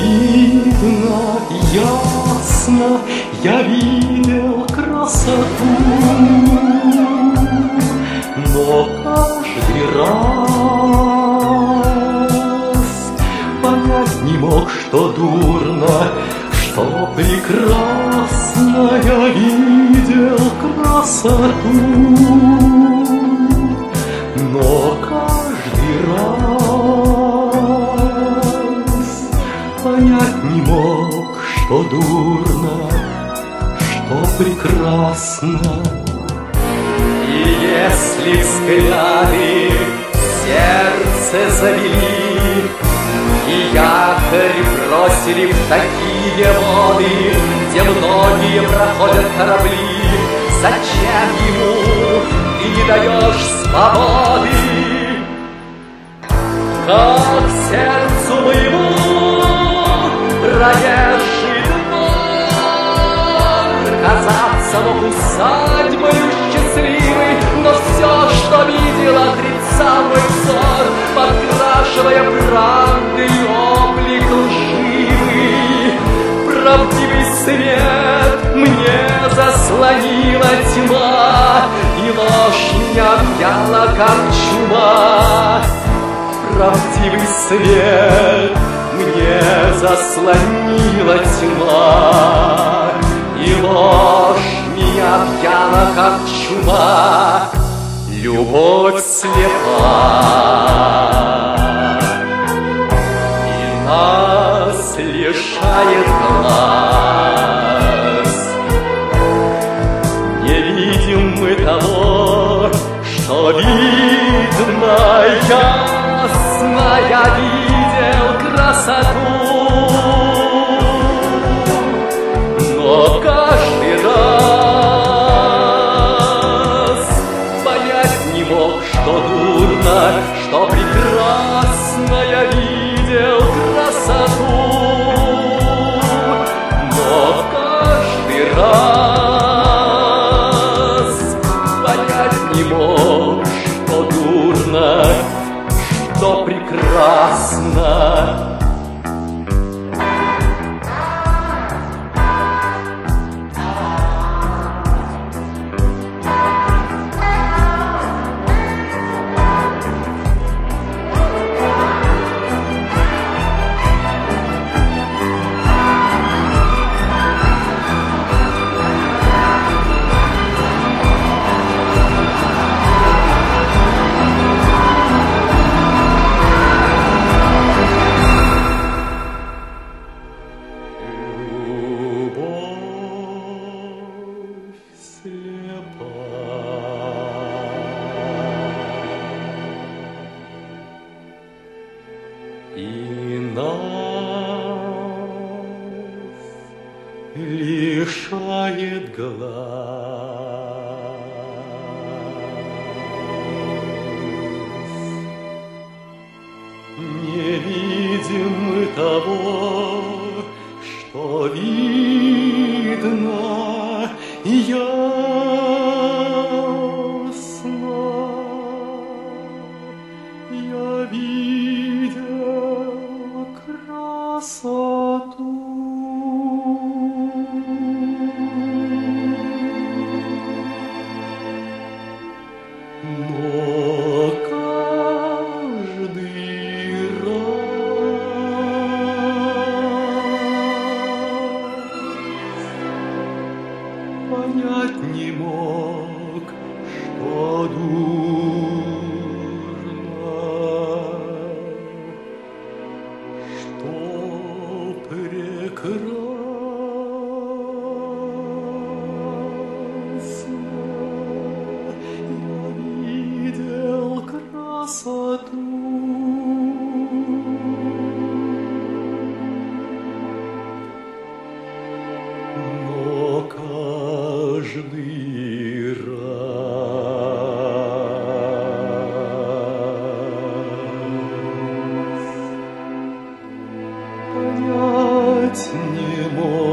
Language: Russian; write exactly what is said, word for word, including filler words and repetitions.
видно, ясно, я видел красоту, но каждый раз понять не мог, что дурно, что прекрасно я видел красоту, но каждый раз понять не мог, что дурно, что прекрасно. И если взгляды сердце завели, и якорь бросили в такие воды, где многие проходят корабли, зачем ему ты не даешь свободы? Как сердцу моему проезжий двор казаться мог усадьбою счастливой, но все, что видел, отрицал мой взор, подкрашивая правды и облик лживый. Правдивый свет мне заслонила тьма, и ложь меня объяла, как чума. Правдивый свет мне заслонила тьма, и ложь меня объяла, как чума. Любовь слепа, и нас лишает глаз. Не видим мы того, что видно ясно, я видел красоту, но каждый раз понять не мог, что дурно, что прекрасно я видел красоту, но каждый раз понять не мог, что дурно, что прекрасно. И нас лишает глаз. Не видим мы того, что видно ясно. Я видел красоту, но каждый раз понять не мог, что дурно, что прекрасно. Я видел красоту, но каждый раз понять не мог.